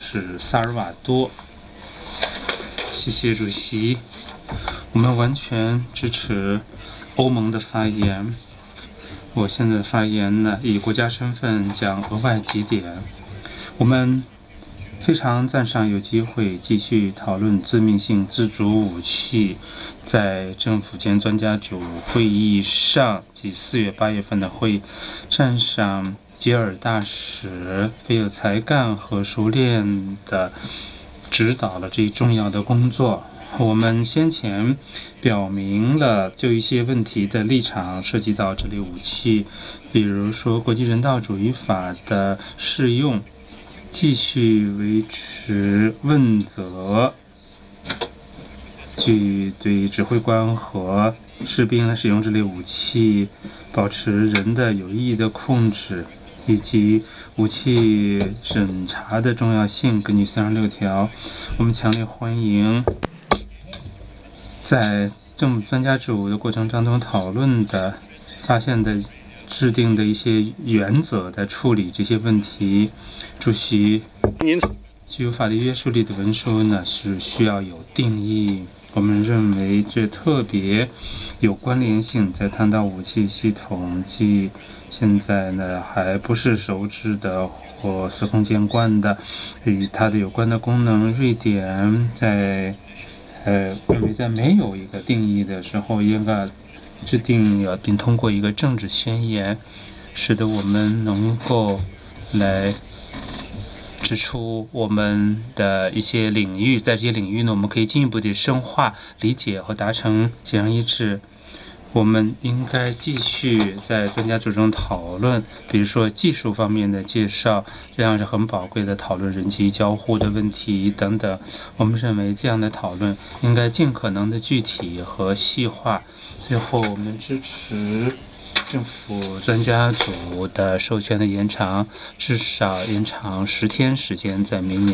是萨尔瓦多。谢谢主席，我们完全支持欧盟的发言。我现在发言呢，以国家身份讲额外几点。我们非常赞赏有机会继续讨论致命性自主武器。在政府间专家组会议上及4月、8月份的会议，赞赏吉尔大使非有才干和熟练的指导了这一重要的工作。我们先前表明了就一些问题的立场，涉及到这类武器，比如说国际人道主义法的适用，继续维持问责，对指挥官和士兵使用这类武器，保持人的有意义的控制，以及武器审查的重要性。根据36条，我们强烈欢迎在政府专家组的过程当中讨论的、发现的、制定的一些原则来处理这些问题。主席，具有法律约束力的文书呢是需要有定义。我们认为这特别有关联性，在谈到武器系统及现在呢还不是熟知的或司空见惯的与它的有关的功能。瑞典认为在没有一个定义的时候，应该制定并通过一个政治宣言，使得我们能够来指出我们的一些领域，在这些领域呢，我们可以进一步的深化理解和达成简而一致。我们应该继续在专家组中讨论，比如说技术方面的介绍，这样是很宝贵的讨论人机交互的问题等等。我们认为这样的讨论应该尽可能的具体和细化。最后，我们支持政府专家组的授权的延长，至少延长10天时间，在明年